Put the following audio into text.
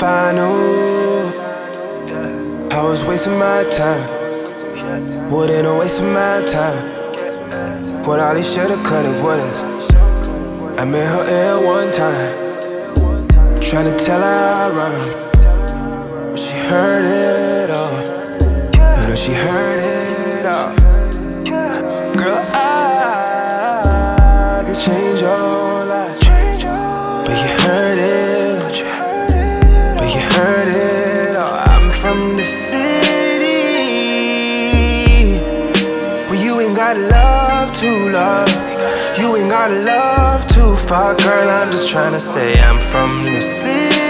if I knew I was wasting my time, wouldn't have wasted my time. But all these shoulda, coulda, wouldas, I met her ill one time, tryna tell her I rhyme, but she heard it all. You know she heard it all. Girl, I could change your life, but you heard it. But you heard it all. I'm from the city where you ain't got love to love, you ain't got love too far. Girl, I'm just tryna say I'm from the city